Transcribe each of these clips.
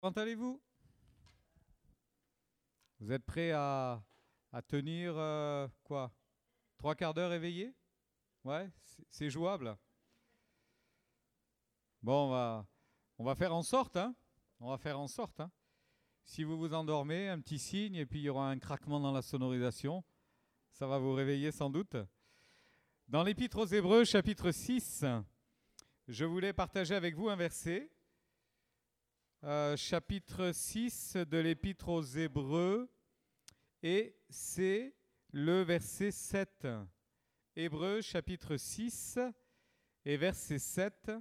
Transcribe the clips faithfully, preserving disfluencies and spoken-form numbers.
Comment allez-vous? Vous êtes prêts à, à tenir euh, quoi? Trois quarts d'heure éveillé? Ouais, c'est c'est jouable. Bon, on va, on va faire en sorte, hein? On va faire en sorte, hein? Si vous vous endormez, un petit signe et puis il y aura un craquement dans la sonorisation. Ça va vous réveiller sans doute. Dans l'Épître aux Hébreux, chapitre six, je voulais partager avec vous un verset. Euh, chapitre six de l'Épître aux Hébreux. Et c'est le verset sept. Hébreux chapitre six et verset sept.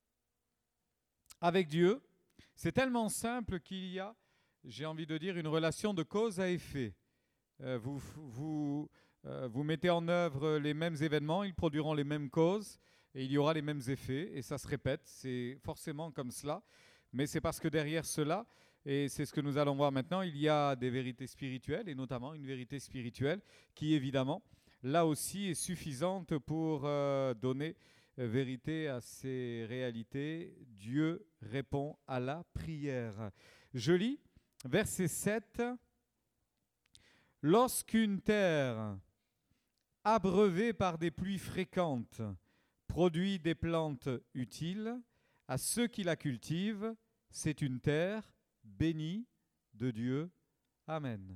Avec Dieu, c'est tellement simple qu'il y a, j'ai envie de dire, une relation de cause à effet. Euh, vous, vous, euh, vous mettez en œuvre les mêmes événements, ils produiront les mêmes causes et il y aura les mêmes effets. Et ça se répète, c'est forcément comme cela. Mais c'est parce que derrière cela, et c'est ce que nous allons voir maintenant, il y a des vérités spirituelles, et notamment une vérité spirituelle qui, évidemment, là aussi est suffisante pour euh, donner euh, vérité à ces réalités. Dieu répond à la prière. Je lis verset sept. Lorsqu'une terre abreuvée par des pluies fréquentes produit des plantes utiles, à ceux qui la cultivent, c'est une terre bénie de Dieu. Amen.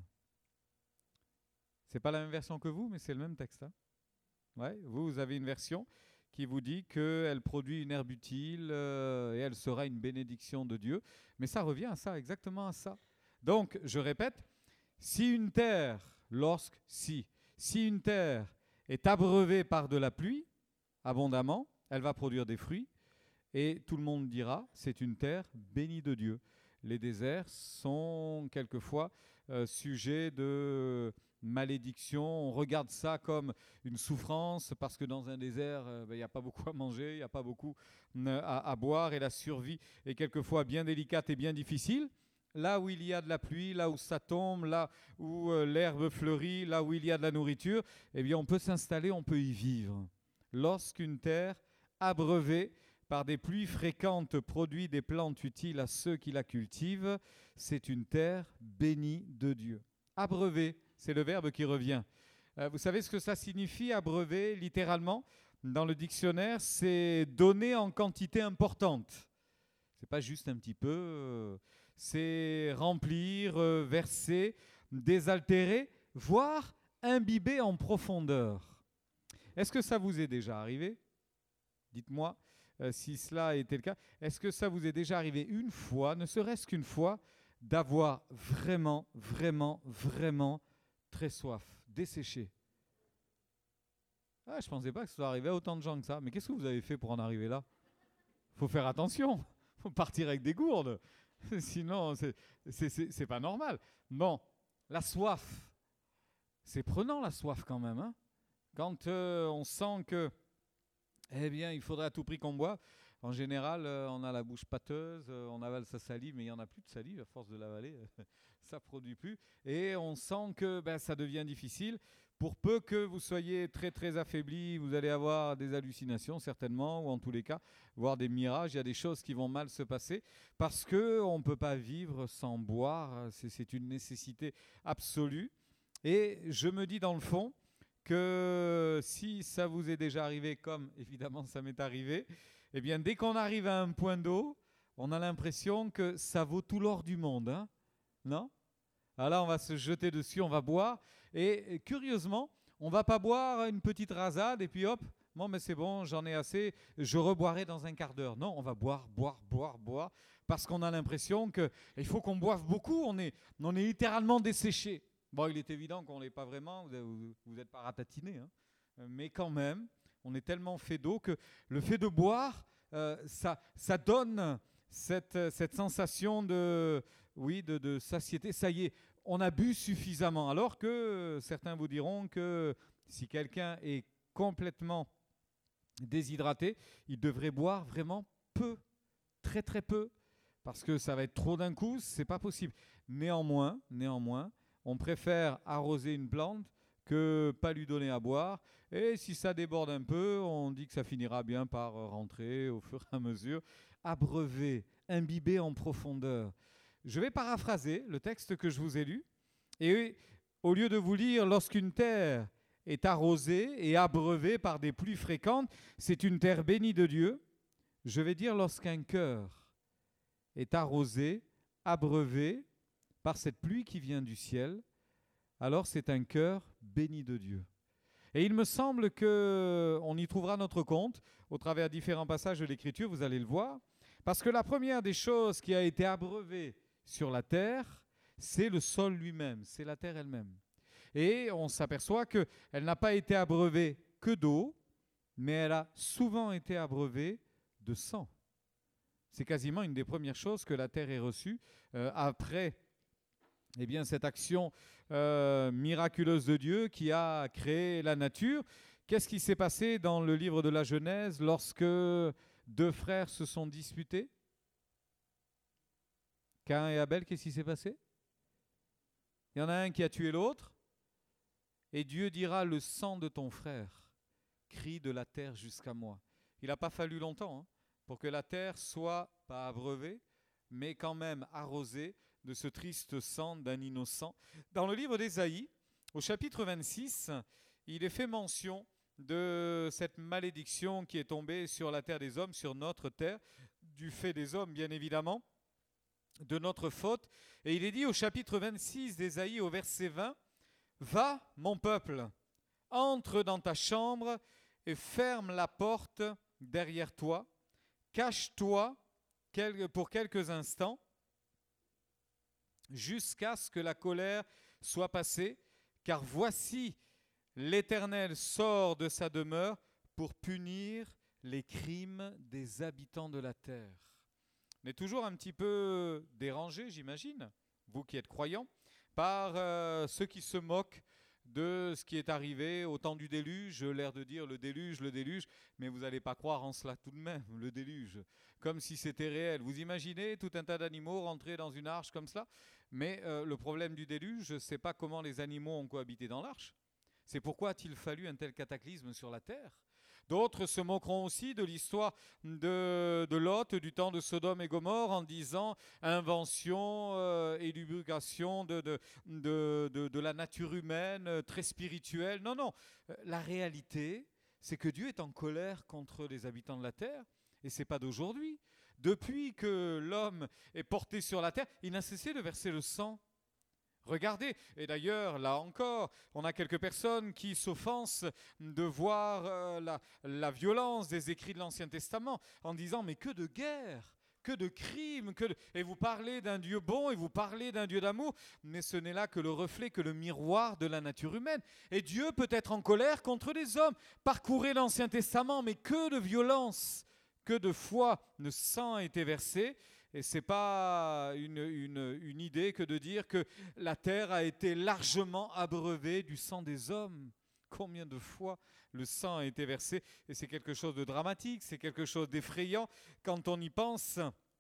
C'est pas la même version que vous, mais c'est le même texte. Hein. Ouais, vous, vous avez une version qui vous dit qu'elle produit une herbe utile euh, et elle sera une bénédiction de Dieu. Mais ça revient à ça, exactement à ça. Donc, je répète, si une terre, lorsque, si, si une terre est abreuvée par de la pluie, abondamment, elle va produire des fruits. Et tout le monde dira, c'est une terre bénie de Dieu. Les déserts sont quelquefois euh, sujets de malédiction. On regarde ça comme une souffrance parce que dans un désert, il euh, n'y a pas beaucoup à manger, il n'y a pas beaucoup euh, à, à boire et la survie est quelquefois bien délicate et bien difficile. Là où il y a de la pluie, là où ça tombe, là où euh, l'herbe fleurit, là où il y a de la nourriture, eh bien on peut s'installer, on peut y vivre. Lorsqu'une terre abreuvée par des pluies fréquentes produit des plantes utiles à ceux qui la cultivent, c'est une terre bénie de Dieu. Abreuver, c'est le verbe qui revient. Euh, vous savez ce que ça signifie, abreuver, littéralement? Dans le dictionnaire, c'est donner en quantité importante. C'est pas juste un petit peu, euh, c'est remplir, euh, verser, désaltérer, voire imbiber en profondeur. Est-ce que ça vous est déjà arrivé? Dites-moi euh, si cela était le cas. Est-ce que ça vous est déjà arrivé une fois, ne serait-ce qu'une fois, d'avoir vraiment, vraiment, vraiment très soif, desséché? Ah, je ne pensais pas que ça soit arrivé à autant de gens que ça. Mais qu'est-ce que vous avez fait pour en arriver là? Il faut faire attention. Il faut partir avec des gourdes. Sinon, c'est, c'est, c'est, c'est pas normal. Non, la soif. C'est prenant la soif quand même. Hein, quand euh, on sent que eh bien, il faudrait à tout prix qu'on boive. En général, euh, on a la bouche pâteuse, euh, on avale sa salive, mais il n'y en a plus de salive, à force de l'avaler, ça ne produit plus. Et on sent que ben, ça devient difficile. Pour peu que vous soyez très très affaibli, vous allez avoir des hallucinations certainement, ou en tous les cas, voir des mirages. Il y a des choses qui vont mal se passer parce qu'on ne peut pas vivre sans boire. C'est, c'est une nécessité absolue. Et je me dis dans le fond, que si ça vous est déjà arrivé, comme évidemment ça m'est arrivé, eh bien dès qu'on arrive à un point d'eau, on a l'impression que ça vaut tout l'or du monde, hein, non? Alors là, on va se jeter dessus, on va boire, et, et curieusement, on va pas boire une petite rasade et puis hop, bon mais c'est bon, j'en ai assez, je reboirai dans un quart d'heure. Non, on va boire, boire, boire, boire, parce qu'on a l'impression qu'il faut qu'on boive beaucoup, on est, on est littéralement desséché. Bon, il est évident qu'on ne l'est pas vraiment, vous n'êtes pas ratatiné, hein, mais quand même, on est tellement fait d'eau que le fait de boire, euh, ça, ça donne cette, cette sensation de, oui, de, de satiété. Ça y est, on a bu suffisamment. Alors que euh, certains vous diront que si quelqu'un est complètement déshydraté, il devrait boire vraiment peu, très très peu, parce que ça va être trop d'un coup, c'est pas possible. Néanmoins, néanmoins, on préfère arroser une plante que pas lui donner à boire. Et si ça déborde un peu, on dit que ça finira bien par rentrer au fur et à mesure. Abreuver, imbiber en profondeur. Je vais paraphraser le texte que je vous ai lu. Et au lieu de vous lire « Lorsqu'une terre est arrosée et abreuvée par des pluies fréquentes, c'est une terre bénie de Dieu », je vais dire « Lorsqu'un cœur est arrosé, abreuvé par cette pluie qui vient du ciel, alors c'est un cœur béni de Dieu. » Et il me semble qu'on y trouvera notre compte au travers différents passages de l'Écriture, vous allez le voir, parce que la première des choses qui a été abreuvée sur la terre, c'est le sol lui-même, c'est la terre elle-même. Et on s'aperçoit qu'elle n'a pas été abreuvée que d'eau, mais elle a souvent été abreuvée de sang. C'est quasiment une des premières choses que la terre ait reçue euh, après eh bien, cette action euh, miraculeuse de Dieu qui a créé la nature. Qu'est-ce qui s'est passé dans le livre de la Genèse lorsque deux frères se sont disputés? Caïn et Abel, qu'est-ce qui s'est passé? Il y en a un qui a tué l'autre, et Dieu dira: le sang de ton frère crie de la terre jusqu'à moi. Il n'a pas fallu longtemps hein, pour que la terre soit pas abreuvée, mais quand même arrosée de ce triste sang d'un innocent. Dans le livre d'Ésaïe, au chapitre vingt-six, il est fait mention de cette malédiction qui est tombée sur la terre des hommes, sur notre terre, du fait des hommes bien évidemment, de notre faute. Et il est dit au chapitre vingt-six d'Ésaïe au verset vingt, « Va, mon peuple, entre dans ta chambre et ferme la porte derrière toi, cache-toi pour quelques instants, jusqu'à ce que la colère soit passée, car voici l'Éternel sort de sa demeure pour punir les crimes des habitants de la terre. » On est toujours un petit peu dérangé, j'imagine, vous qui êtes croyants, par euh, ceux qui se moquent de ce qui est arrivé au temps du déluge, l'air de dire le déluge, le déluge, mais vous n'allez pas croire en cela tout de même, le déluge, comme si c'était réel. Vous imaginez tout un tas d'animaux rentrer dans une arche comme cela, mais euh, le problème du déluge, c'est pas comment les animaux ont cohabité dans l'arche, c'est pourquoi a-t-il fallu un tel cataclysme sur la terre. D'autres se moqueront aussi de l'histoire de, de Lot, du temps de Sodome et Gomorrhe, en disant invention euh, et lubrication de, de, de, de, de la nature humaine, euh, très spirituelle. Non, non, la réalité, c'est que Dieu est en colère contre les habitants de la terre, et ce n'est pas d'aujourd'hui. Depuis que l'homme est porté sur la terre, il n'a cessé de verser le sang. Regardez, et d'ailleurs, là encore, on a quelques personnes qui s'offensent de voir euh, la, la violence des écrits de l'Ancien Testament en disant « mais que de guerre, que de crimes, que de... » et vous parlez d'un Dieu bon et vous parlez d'un Dieu d'amour, mais ce n'est là que le reflet, que le miroir de la nature humaine. Et Dieu peut être en colère contre les hommes. Parcourez l'Ancien Testament, mais que de violence, que de fois le sang a été versé. Et ce n'est pas une, une, une idée que de dire que la terre a été largement abreuvée du sang des hommes. Combien de fois le sang a été versé? Et c'est quelque chose de dramatique, c'est quelque chose d'effrayant quand on y pense.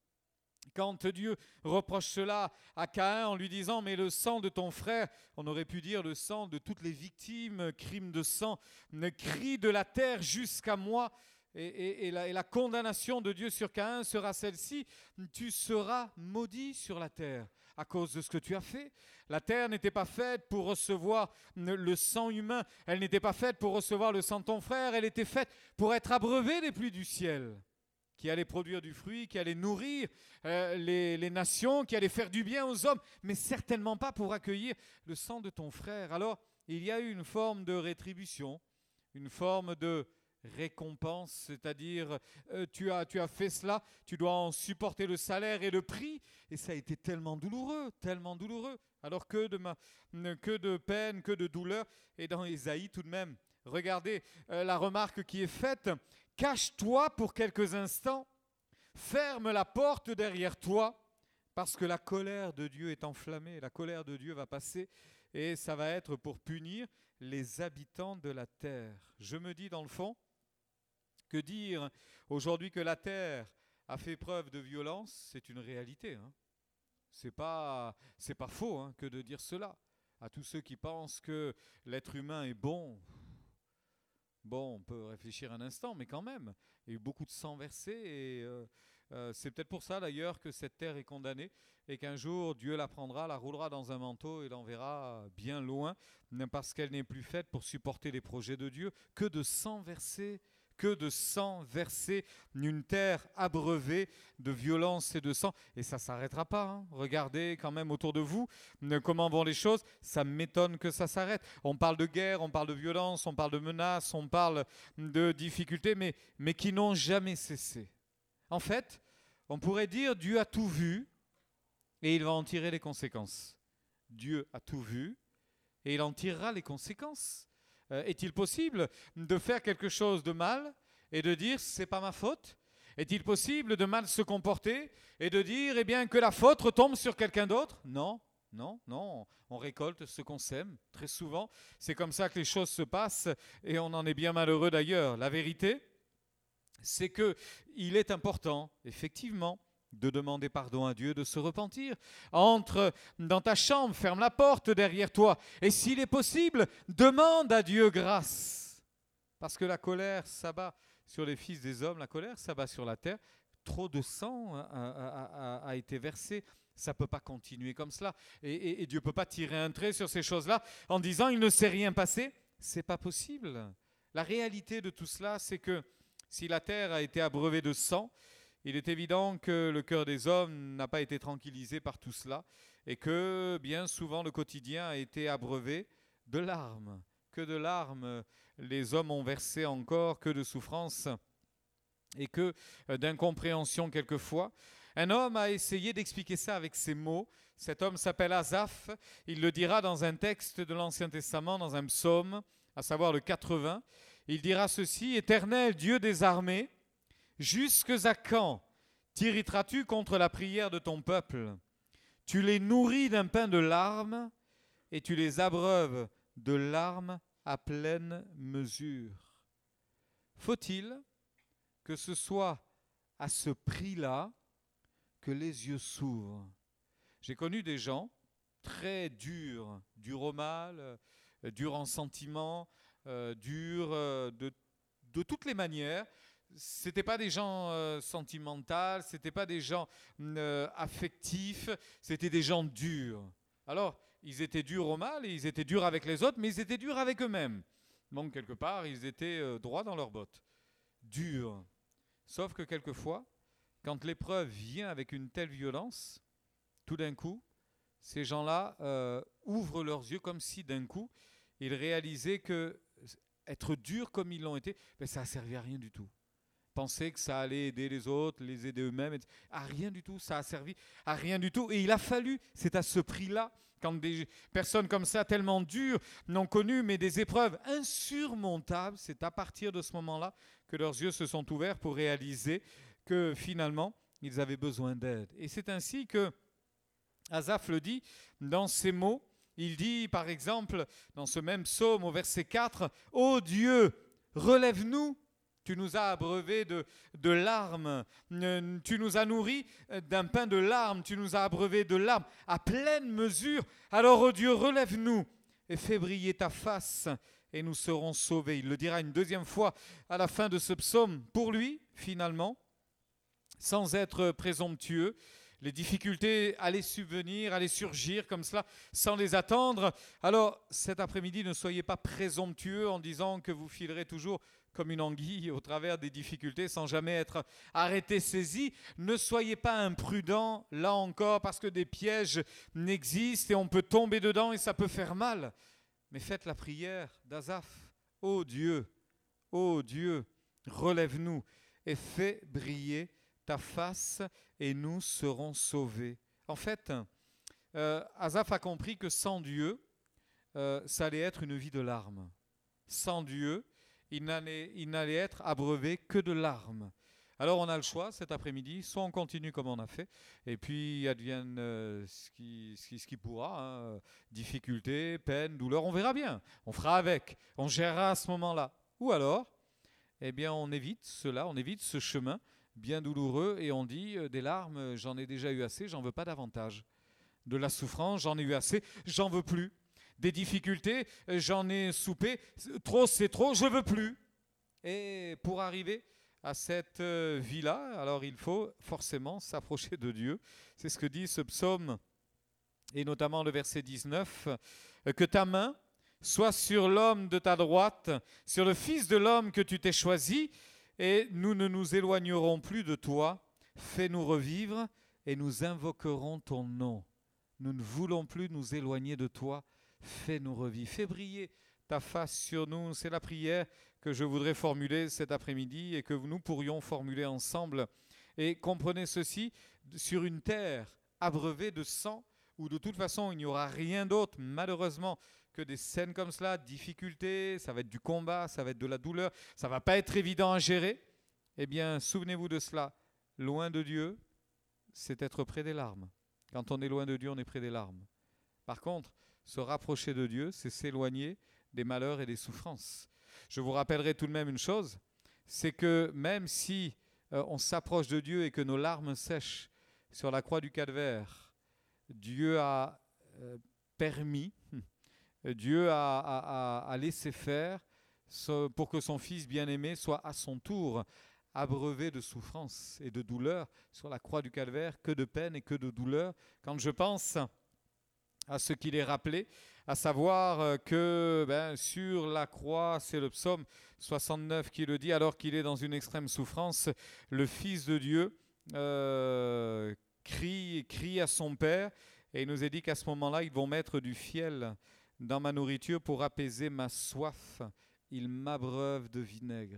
Quand Dieu reproche cela à Caïn en lui disant « mais le sang de ton frère », on aurait pu dire le sang de toutes les victimes, crimes de sang, ne crie de la terre jusqu'à moi. Et, et, et, la, et la condamnation de Dieu sur Caïn sera celle-ci: tu seras maudit sur la terre à cause de ce que tu as fait. La terre n'était pas faite pour recevoir le sang humain, elle n'était pas faite pour recevoir le sang de ton frère, elle était faite pour être abreuvée des pluies du ciel, qui allaient produire du fruit, qui allaient nourrir euh, les, les nations, qui allaient faire du bien aux hommes, mais certainement pas pour accueillir le sang de ton frère. Alors, il y a eu une forme de rétribution, une forme de récompense, c'est-à-dire euh, tu as, tu as fait cela, tu dois en supporter le salaire et le prix, et ça a été tellement douloureux, tellement douloureux, alors que de, ma, que de peine, que de douleur. Et dans Ésaïe tout de même, regardez euh, la remarque qui est faite: cache-toi pour quelques instants, ferme la porte derrière toi, parce que la colère de Dieu est enflammée, la colère de Dieu va passer, et ça va être pour punir les habitants de la terre. Je me dis dans le fond, que dire aujourd'hui que la terre a fait preuve de violence, c'est une réalité. Hein. C'est pas, c'est pas faux hein, que de dire cela. À tous ceux qui pensent que l'être humain est bon, bon, on peut réfléchir un instant, mais quand même, il y a eu beaucoup de sang versé et euh, Euh, c'est peut-être pour ça d'ailleurs que cette terre est condamnée et qu'un jour Dieu la prendra, la roulera dans un manteau et l'enverra bien loin, parce qu'elle n'est plus faite pour supporter les projets de Dieu. Que de sang versé, que de sang versé, une terre abreuvée de violence et de sang. Et ça ne s'arrêtera pas. Hein. Regardez quand même autour de vous comment vont les choses. Ça m'étonne que ça s'arrête. On parle de guerre, on parle de violence, on parle de menaces, on parle de difficultés, mais, mais qui n'ont jamais cessé. En fait, on pourrait dire Dieu a tout vu et il va en tirer les conséquences. Dieu a tout vu et il en tirera les conséquences. Euh, est-il possible de faire quelque chose de mal et de dire c'est pas ma faute ? Est-il possible de mal se comporter et de dire eh bien que la faute retombe sur quelqu'un d'autre ? Non, non, non. On récolte ce qu'on sème très souvent. C'est comme ça que les choses se passent et on en est bien malheureux d'ailleurs. La vérité, c'est qu'il est important, effectivement, de demander pardon à Dieu, de se repentir. Entre dans ta chambre, ferme la porte derrière toi. Et s'il est possible, demande à Dieu grâce. Parce que la colère s'abat sur les fils des hommes, la colère s'abat sur la terre. Trop de sang a, a, a, a été versé. Ça ne peut pas continuer comme cela. Et, et, et Dieu ne peut pas tirer un trait sur ces choses-là en disant il ne s'est rien passé. Ce n'est pas possible. La réalité de tout cela, c'est que si la terre a été abreuvée de sang, il est évident que le cœur des hommes n'a pas été tranquillisé par tout cela et que bien souvent le quotidien a été abreuvé de larmes. Que de larmes les hommes ont versé encore, que de souffrances et que d'incompréhension quelquefois. Un homme a essayé d'expliquer ça avec ces mots. Cet homme s'appelle Asaph. Il le dira dans un texte de l'Ancien Testament, dans un psaume, à savoir le quatre-vingts. Il dira ceci, « Éternel Dieu des armées, jusque à quand t'irriteras-tu contre la prière de ton peuple ? Tu les nourris d'un pain de larmes et tu les abreuves de larmes à pleine mesure. » Faut-il que ce soit à ce prix-là que les yeux s'ouvrent ? J'ai connu des gens très durs, durs au mal, euh, durs en sentiment, euh, durs euh, de, de toutes les manières. Ce n'étaient pas des gens euh, sentimentaux, ce n'étaient pas des gens euh, affectifs, c'était des gens durs. Alors, ils étaient durs au mal et ils étaient durs avec les autres, mais ils étaient durs avec eux-mêmes. Donc, quelque part, ils étaient euh, droits dans leurs bottes. Durs. Sauf que quelquefois, quand l'épreuve vient avec une telle violence, tout d'un coup, ces gens-là euh, ouvrent leurs yeux comme si d'un coup, ils réalisaient que être durs comme ils l'ont été, ben, ça n'a servi à rien du tout. Penser que ça allait aider les autres, les aider eux-mêmes, à rien du tout, ça a servi à rien du tout. Et il a fallu, c'est à ce prix-là, quand des personnes comme ça, tellement dures, n'ont connu, mais des épreuves insurmontables, c'est à partir de ce moment-là que leurs yeux se sont ouverts pour réaliser que finalement, ils avaient besoin d'aide. Et c'est ainsi que Asaph le dit dans ces mots. Il dit, par exemple, dans ce même psaume, au verset quatre, « Ô Dieu, relève-nous ! Tu nous as abreuvés de, de larmes, tu nous as nourris d'un pain de larmes, tu nous as abreuvés de larmes à pleine mesure. Alors, ô Dieu, relève-nous et fais briller ta face et nous serons sauvés. » Il le dira une deuxième fois à la fin de ce psaume. Pour lui, finalement, sans être présomptueux, les difficultés allaient subvenir, allaient surgir comme cela, sans les attendre. Alors, cet après-midi, ne soyez pas présomptueux en disant que vous filerez toujours comme une anguille au travers des difficultés sans jamais être arrêté, saisi. Ne soyez pas imprudents, là encore, parce que des pièges n'existent et on peut tomber dedans et ça peut faire mal. Mais faites la prière d'Asaph. Ô Dieu, ô Dieu, relève-nous et fais briller ta face et nous serons sauvés. En fait, euh, Asaph a compris que sans Dieu, euh, ça allait être une vie de larmes. Sans Dieu, il n'allait, il n'allait être abreuvé que de larmes. Alors on a le choix cet après-midi, soit on continue comme on a fait, et puis advienne euh, ce, qui, ce, qui, ce qui pourra, hein, difficultés, peine, douleur, on verra bien, on fera avec, on gérera à ce moment-là. Ou alors, eh bien on évite cela, on évite ce chemin bien douloureux et on dit euh, des larmes, j'en ai déjà eu assez, j'en veux pas davantage. De la souffrance, j'en ai eu assez, j'en veux plus. Des difficultés, j'en ai soupé, trop c'est trop, je veux plus. Et pour arriver à cette euh, vie-là, alors il faut forcément s'approcher de Dieu. C'est ce que dit ce psaume, et notamment le verset dix-neuf, euh, que ta main soit sur l'homme de ta droite, sur le fils de l'homme que tu t'es choisi, et nous ne nous éloignerons plus de toi. Fais-nous revivre et nous invoquerons ton nom. Nous ne voulons plus nous éloigner de toi. Fais-nous revivre. Fais briller ta face sur nous. C'est la prière que je voudrais formuler cet après-midi et que nous pourrions formuler ensemble. Et comprenez ceci, sur une terre abreuvée de sang, où de toute façon il n'y aura rien d'autre, malheureusement, que des scènes comme cela, difficultés, ça va être du combat, ça va être de la douleur, ça ne va pas être évident à gérer, eh bien, souvenez-vous de cela. Loin de Dieu, c'est être près des larmes. Quand on est loin de Dieu, on est près des larmes. Par contre, se rapprocher de Dieu, c'est s'éloigner des malheurs et des souffrances. Je vous rappellerai tout de même une chose, c'est que même si euh, on s'approche de Dieu et que nos larmes sèchent sur la croix du calvaire, Dieu a euh, permis, Dieu a, a, a, a laissé faire ce, pour que son Fils bien-aimé soit à son tour abreuvé de souffrance et de douleur sur la croix du calvaire, que de peine et que de douleur. Quand je pense à ce qu'il est rappelé, à savoir que ben, sur la croix, c'est le psaume soixante-neuf qui le dit, alors qu'il est dans une extrême souffrance, le Fils de Dieu euh, crie, crie à son Père, et il nous est dit qu'à ce moment-là, ils vont mettre du fiel dans ma nourriture pour apaiser ma soif. Ils m'abreuvent de vinaigre.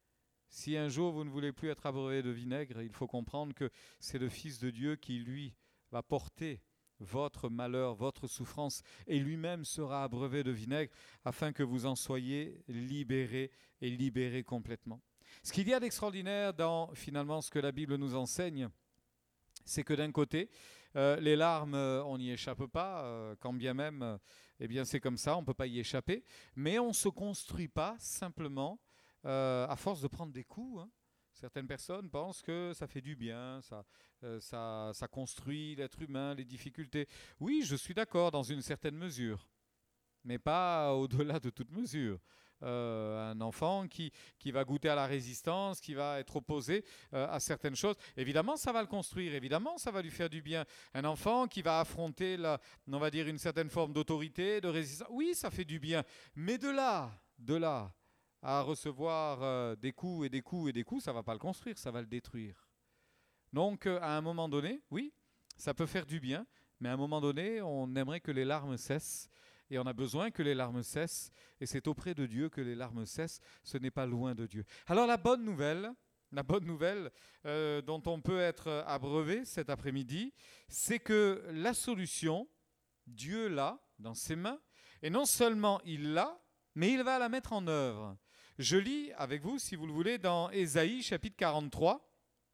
Si un jour vous ne voulez plus être abreuvé de vinaigre, il faut comprendre que c'est le Fils de Dieu qui, lui, va porter votre malheur, votre souffrance, et lui-même sera abreuvé de vinaigre afin que vous en soyez libérés et libérés complètement. Ce qu'il y a d'extraordinaire dans finalement ce que la Bible nous enseigne, c'est que d'un côté, euh, les larmes, euh, on n'y échappe pas, euh, quand bien même, euh, eh bien c'est comme ça, on ne peut pas y échapper, mais on ne se construit pas simplement euh, à force de prendre des coups. Hein. Certaines personnes pensent que ça fait du bien, ça, euh, ça, ça construit l'être humain, les difficultés. Oui, je suis d'accord dans une certaine mesure, mais pas au-delà de toute mesure. Euh, un enfant qui, qui va goûter à la résistance, qui va être opposé euh, à certaines choses, évidemment ça va le construire, évidemment ça va lui faire du bien. Un enfant qui va affronter la, on va dire une certaine forme d'autorité, de résistance, oui ça fait du bien, mais de là, de là à recevoir euh, des coups et des coups et des coups, ça ne va pas le construire, ça va le détruire. Donc euh, à un moment donné, oui, ça peut faire du bien, mais à un moment donné, on aimerait que les larmes cessent. Et on a besoin que les larmes cessent, et c'est auprès de Dieu que les larmes cessent, ce n'est pas loin de Dieu. Alors la bonne nouvelle, la bonne nouvelle euh, dont on peut être abreuvé cet après-midi, c'est que la solution, Dieu l'a dans ses mains, et non seulement il l'a, mais il va la mettre en œuvre. Je lis avec vous, si vous le voulez, dans Ésaïe chapitre quarante-trois,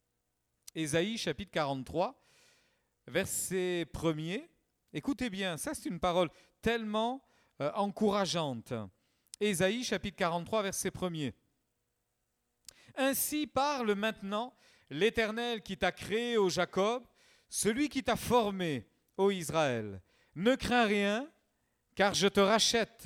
Ésaïe chapitre quarante-trois, verset premier. Écoutez bien, ça c'est une parole tellement euh, encourageante. Ésaïe chapitre quarante-trois, verset premier. Ainsi parle maintenant l'Éternel qui t'a créé, ô Jacob, celui qui t'a formé, ô Israël. Ne crains rien, car je te rachète.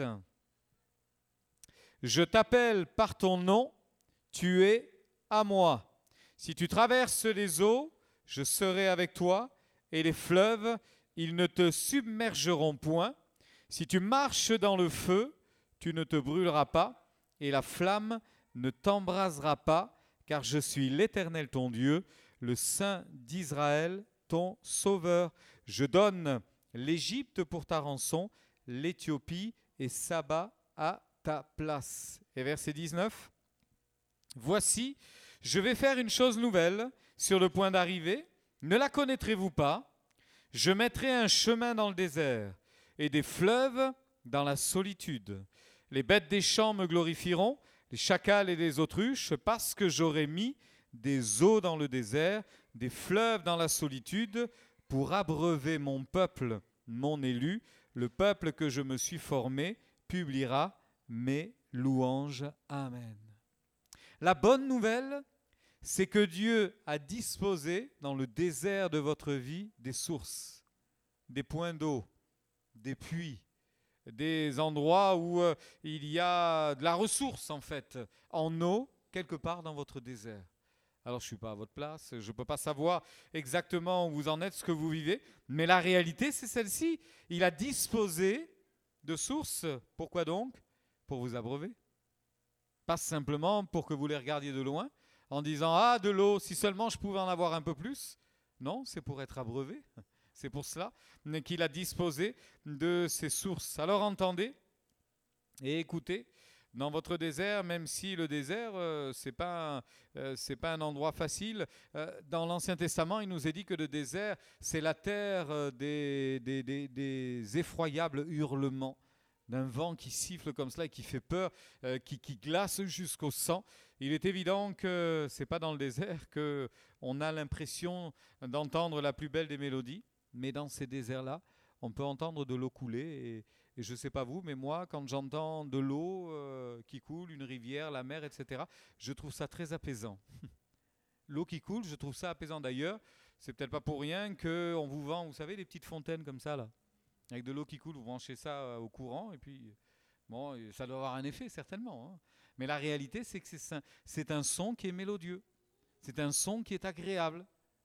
Je t'appelle par ton nom, tu es à moi. Si tu traverses les eaux, je serai avec toi, et les fleuves, ils ne te submergeront point. Si tu marches dans le feu, tu ne te brûleras pas, et la flamme ne t'embrasera pas, car je suis l'Éternel ton Dieu, le Saint d'Israël, ton Sauveur. Je donne l'Égypte pour ta rançon, l'Éthiopie et Saba à ta place. Et verset dix-neuf. Voici, je vais faire une chose nouvelle sur le point d'arriver. Ne la connaîtrez-vous pas? Je mettrai un chemin dans le désert et des fleuves dans la solitude. Les bêtes des champs me glorifieront, les chacals et les autruches, parce que j'aurai mis des eaux dans le désert, des fleuves dans la solitude, pour abreuver mon peuple, mon élu, le peuple que je me suis formé, publiera mes louanges. Amen. La bonne nouvelle, c'est que Dieu a disposé dans le désert de votre vie des sources, des points d'eau, des puits, des endroits où euh, il y a de la ressource en fait, en eau quelque part dans votre désert. Alors je ne suis pas à votre place, je ne peux pas savoir exactement où vous en êtes, ce que vous vivez, mais la réalité c'est celle-ci. Il a disposé de sources, pourquoi donc? Pour vous abreuver. Pas simplement pour que vous les regardiez de loin, en disant « Ah, de l'eau, si seulement je pouvais en avoir un peu plus ». Non, c'est pour être abreuvé. C'est pour cela qu'il a disposé de ces sources. Alors entendez et écoutez, dans votre désert, même si le désert, euh, ce n'est pas, euh, c'est pas un endroit facile, euh, dans l'Ancien Testament, il nous est dit que le désert, c'est la terre euh, des, des, des, des effroyables hurlements, d'un vent qui siffle comme cela et qui fait peur, euh, qui, qui glace jusqu'au sang. Il est évident que ce n'est pas dans le désert qu'on a l'impression d'entendre la plus belle des mélodies, mais dans ces déserts-là, on peut entendre de l'eau couler. Et, et je ne sais pas vous, mais moi, quand j'entends de l'eau euh, qui coule, une rivière, la mer, et cetera, je trouve ça très apaisant. L'eau qui coule, je trouve ça apaisant. D'ailleurs, c'est peut-être pas pour rien qu'on vous vend, vous savez, des petites fontaines comme ça, là, avec de l'eau qui coule, vous branchez ça euh, au courant, et puis, bon, ça doit avoir un effet, certainement. Hein. Mais la réalité, c'est que c'est un, c'est un son qui est mélodieux. C'est un son qui est agréable.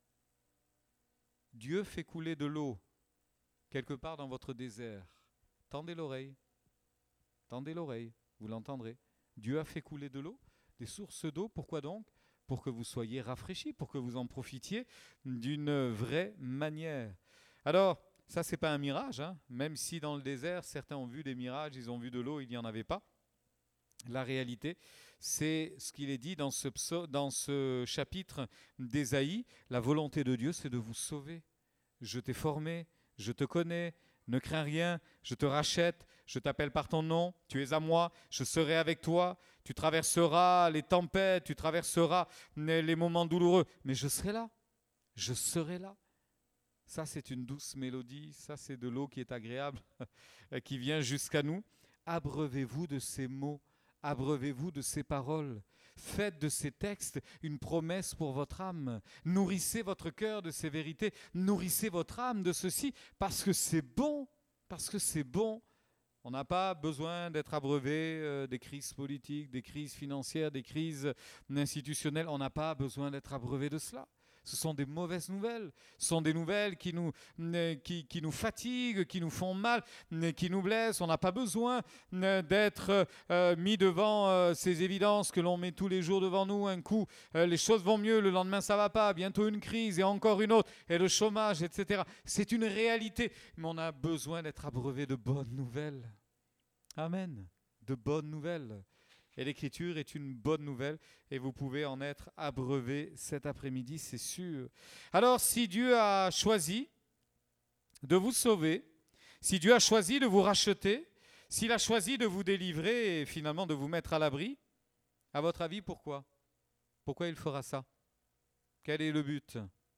Dieu fait couler de l'eau quelque part dans votre désert. Tendez l'oreille. Tendez l'oreille, vous l'entendrez. Dieu a fait couler de l'eau, des sources d'eau. Pourquoi donc? Pour que vous soyez rafraîchis, pour que vous en profitiez d'une vraie manière. Alors, ça, ce n'est pas un mirage, hein. Même si dans le désert, certains ont vu des mirages, ils ont vu de l'eau, il n'y en avait pas. La réalité, c'est ce qu'il est dit dans ce, psaume, dans ce chapitre d'Ésaïe. La volonté de Dieu, c'est de vous sauver. Je t'ai formé, je te connais, ne crains rien, je te rachète, je t'appelle par ton nom, tu es à moi, je serai avec toi, tu traverseras les tempêtes, tu traverseras les moments douloureux, mais je serai là, je serai là. Ça, c'est une douce mélodie, ça, c'est de l'eau qui est agréable, qui vient jusqu'à nous. Abreuvez-vous de ces mots. Abreuvez-vous de ces paroles. Faites de ces textes une promesse pour votre âme. Nourrissez votre cœur de ces vérités. Nourrissez votre âme de ceci parce que c'est bon. Parce que c'est bon. On n'a pas besoin d'être abreuvé euh, des crises politiques, des crises financières, des crises institutionnelles. On n'a pas besoin d'être abreuvé de cela. Ce sont des mauvaises nouvelles. Ce sont des nouvelles qui nous, qui, qui nous fatiguent, qui nous font mal, qui nous blessent. On n'a pas besoin d'être euh, mis devant euh, ces évidences que l'on met tous les jours devant nous. Un coup, euh, les choses vont mieux, le lendemain, ça ne va pas. Bientôt une crise et encore une autre, et le chômage, et cetera. C'est une réalité, mais on a besoin d'être abreuvé de bonnes nouvelles. Amen. De bonnes nouvelles. Et l'écriture est une bonne nouvelle et vous pouvez en être abreuvé cet après-midi, c'est sûr. Alors, si Dieu a choisi de vous sauver, si Dieu a choisi de vous racheter, s'il a choisi de vous délivrer et finalement de vous mettre à l'abri, à votre avis, pourquoi? Pourquoi il fera ça? Quel est le but?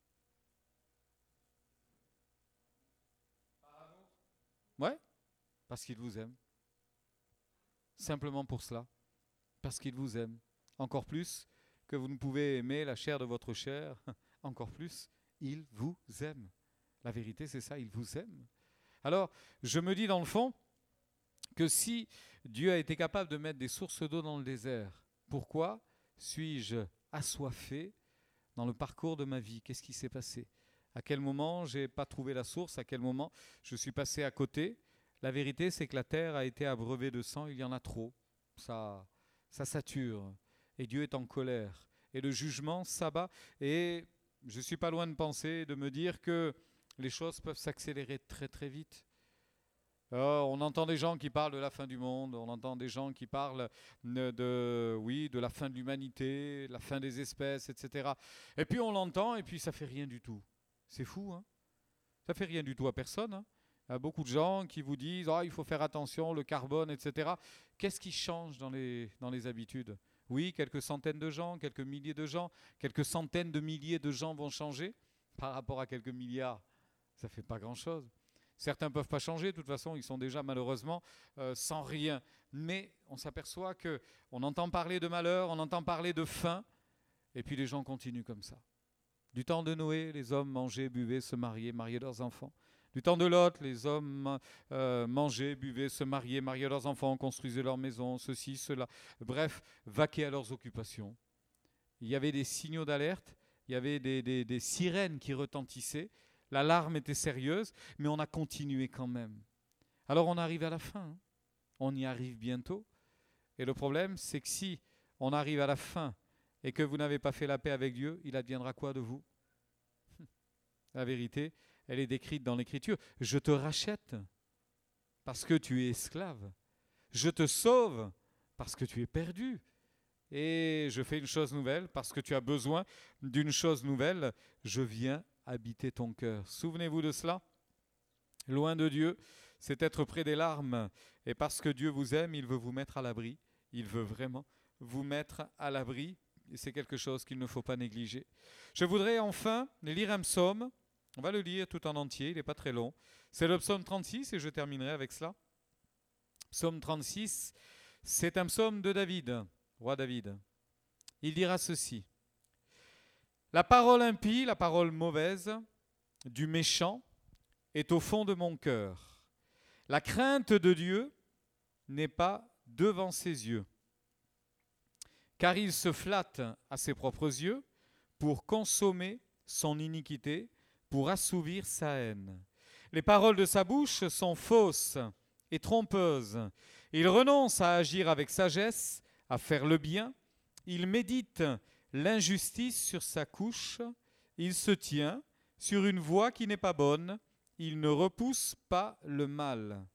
Ouais, parce qu'il vous aime. Simplement pour cela. Parce qu'il vous aime. Encore plus que vous ne pouvez aimer la chair de votre chair, encore plus, il vous aime. La vérité, c'est ça, il vous aime. Alors, je me dis dans le fond que si Dieu a été capable de mettre des sources d'eau dans le désert, pourquoi suis-je assoiffé dans le parcours de ma vie? Qu'est-ce qui s'est passé? À quel moment je n'ai pas trouvé la source? À quel moment je suis passé à côté? La vérité, c'est que la terre a été abreuvée de sang, il y en a trop. Ça... Ça sature et Dieu est en colère et le jugement s'abat et je ne suis pas loin de penser, de me dire que les choses peuvent s'accélérer très très vite. Alors, on entend des gens qui parlent de la fin du monde, on entend des gens qui parlent de, de, oui, de la fin de l'humanité, la fin des espèces, et cetera. Et puis on l'entend et puis ça ne fait rien du tout. C'est fou, hein? Ça ne fait rien du tout à personne, hein? Il y a beaucoup de gens qui vous disent oh, « il faut faire attention, le carbone, et cetera » Qu'est-ce qui change dans les, dans les habitudes? Oui, quelques centaines de gens, quelques milliers de gens, quelques centaines de milliers de gens vont changer. Par rapport à quelques milliards, ça ne fait pas grand-chose. Certains ne peuvent pas changer, de toute façon, ils sont déjà malheureusement euh, sans rien. Mais on s'aperçoit qu'on entend parler de malheur, on entend parler de faim, et puis les gens continuent comme ça. Du temps de Noé, les hommes mangeaient, buvaient, se mariaient, mariaient leurs enfants. Du temps de Lot, les hommes euh, mangeaient, buvaient, se mariaient, mariaient leurs enfants, construisaient leurs maisons, ceci, cela. Bref, vaquaient à leurs occupations. Il y avait des signaux d'alerte, il y avait des, des, des sirènes qui retentissaient. L'alarme était sérieuse, mais on a continué quand même. Alors on arrive à la fin, hein. On y arrive bientôt. Et le problème, c'est que si on arrive à la fin et que vous n'avez pas fait la paix avec Dieu, il adviendra quoi de vous? La vérité, elle est décrite dans l'Écriture. Je te rachète parce que tu es esclave. Je te sauve parce que tu es perdu. Et je fais une chose nouvelle parce que tu as besoin d'une chose nouvelle. Je viens habiter ton cœur. Souvenez-vous de cela. Loin de Dieu, c'est être près des larmes. Et parce que Dieu vous aime, il veut vous mettre à l'abri. Il veut vraiment vous mettre à l'abri. Et c'est quelque chose qu'il ne faut pas négliger. Je voudrais enfin lire un psaume. On va le lire tout en entier, il n'est pas très long. C'est le psaume trente-six et je terminerai avec cela. Psaume trente-six, c'est un psaume de David, roi David. Il dira ceci. La parole impie, la parole mauvaise du méchant est au fond de mon cœur. La crainte de Dieu n'est pas devant ses yeux. Car il se flatte à ses propres yeux pour consommer son iniquité, pour assouvir sa haine. Les paroles de sa bouche sont fausses et trompeuses. Il renonce à agir avec sagesse, à faire le bien. Il médite l'injustice sur sa couche. Il se tient sur une voie qui n'est pas bonne. Il ne repousse pas le mal.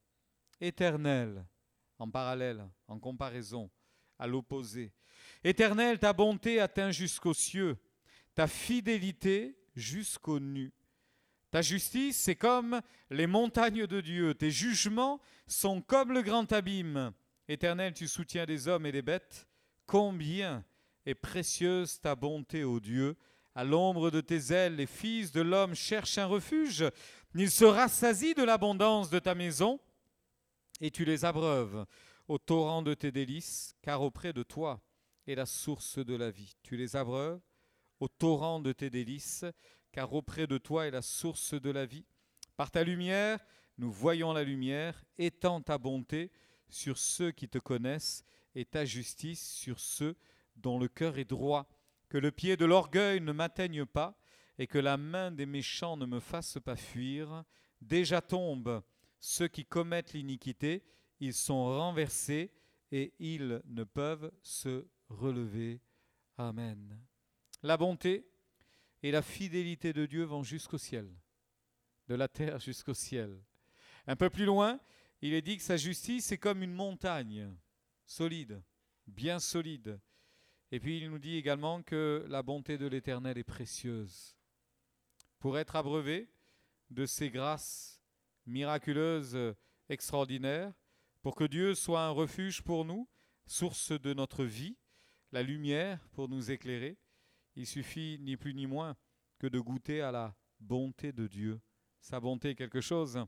Éternel, en parallèle, en comparaison, à l'opposé. Éternel, ta bonté atteint jusqu'aux cieux, ta fidélité jusqu'aux nues. Ta justice, c'est comme les montagnes de Dieu. Tes jugements sont comme le grand abîme. Éternel, tu soutiens des hommes et des bêtes. Combien est précieuse ta bonté, ô Dieu. À l'ombre de tes ailes, les fils de l'homme cherchent un refuge. Ils se rassasient de l'abondance de ta maison et tu les abreuves au torrent de tes délices, car auprès de toi est la source de la vie. Tu les abreuves au torrent de tes délices, car auprès de toi est la source de la vie. Par ta lumière, nous voyons la lumière. Étends ta bonté sur ceux qui te connaissent et ta justice sur ceux dont le cœur est droit. Que le pied de l'orgueil ne m'atteigne pas et que la main des méchants ne me fasse pas fuir. Déjà tombent ceux qui commettent l'iniquité. Ils sont renversés et ils ne peuvent se relever. Amen. La bonté et la fidélité de Dieu vont jusqu'au ciel, de la terre jusqu'au ciel. Un peu plus loin, il est dit que sa justice est comme une montagne, solide, bien solide. Et puis il nous dit également que la bonté de l'Éternel est précieuse. Pour être abreuvé de ses grâces miraculeuses, extraordinaires, pour que Dieu soit un refuge pour nous, source de notre vie, la lumière pour nous éclairer, il suffit ni plus ni moins que de goûter à la bonté de Dieu. Sa bonté est quelque chose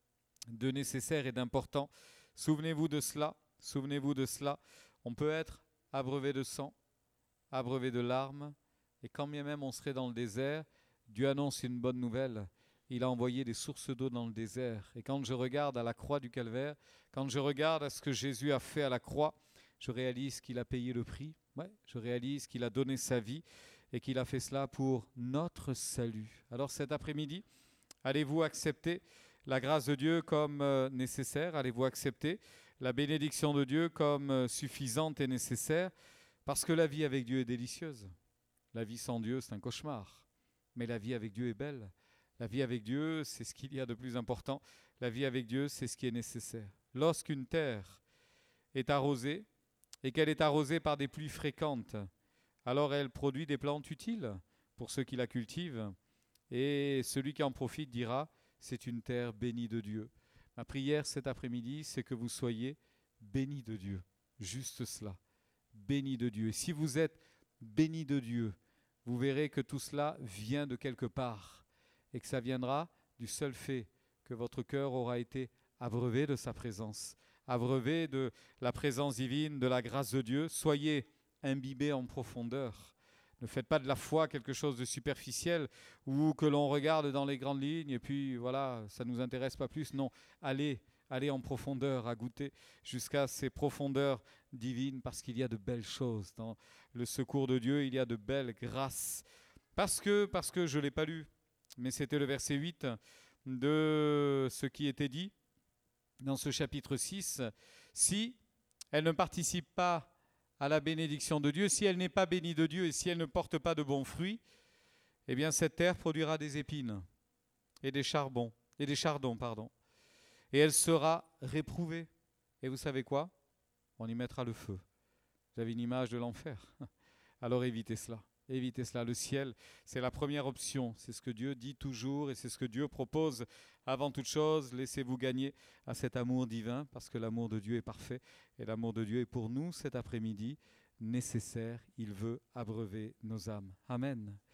de nécessaire et d'important. Souvenez-vous de cela, souvenez-vous de cela. On peut être abreuvé de sang, abreuvé de larmes, et quand bien même on serait dans le désert, Dieu annonce une bonne nouvelle. Il a envoyé des sources d'eau dans le désert. Et quand je regarde à la croix du Calvaire, quand je regarde à ce que Jésus a fait à la croix, je réalise qu'il a payé le prix. Ouais, je réalise qu'il a donné sa vie et qu'il a fait cela pour notre salut. Alors cet après-midi, allez-vous accepter la grâce de Dieu comme euh, nécessaire? Allez-vous accepter la bénédiction de Dieu comme euh, suffisante et nécessaire? Parce que la vie avec Dieu est délicieuse. La vie sans Dieu, c'est un cauchemar. Mais la vie avec Dieu est belle. La vie avec Dieu, c'est ce qu'il y a de plus important. La vie avec Dieu, c'est ce qui est nécessaire. Lorsqu'une terre est arrosée et qu'elle est arrosée par des pluies fréquentes, alors elle produit des plantes utiles pour ceux qui la cultivent. Et celui qui en profite dira, c'est une terre bénie de Dieu. Ma prière cet après-midi, c'est que vous soyez bénis de Dieu. Juste cela. Bénis de Dieu. Et si vous êtes bénis de Dieu, vous verrez que tout cela vient de quelque part et que ça viendra du seul fait que votre cœur aura été abreuvé de sa présence, abreuvé de la présence divine, de la grâce de Dieu. Soyez imbibés en profondeur Ne faites pas de la foi quelque chose de superficiel ou que l'on regarde dans les grandes lignes et puis voilà, ça ne nous intéresse pas plus. Non, allez, allez en profondeur, à goûter jusqu'à ces profondeurs divines parce qu'il y a de belles choses. Dans le secours de Dieu, il y a de belles grâces. Parce que, parce que je ne l'ai pas lu, mais c'était le verset huit de ce qui était dit dans ce chapitre six. Si elle ne participe pas à la bénédiction de Dieu, si elle n'est pas bénie de Dieu et si elle ne porte pas de bons fruits, eh bien cette terre produira des épines et des charbons, et des chardons, pardon. Et elle sera réprouvée. Et vous savez quoi? On y mettra le feu. Vous avez une image de l'enfer. Alors évitez cela. Évitez cela. Le ciel, c'est la première option. C'est ce que Dieu dit toujours et c'est ce que Dieu propose avant toute chose. Laissez-vous gagner à cet amour divin parce que l'amour de Dieu est parfait et l'amour de Dieu est pour nous cet après-midi nécessaire. Il veut abreuver nos âmes. Amen.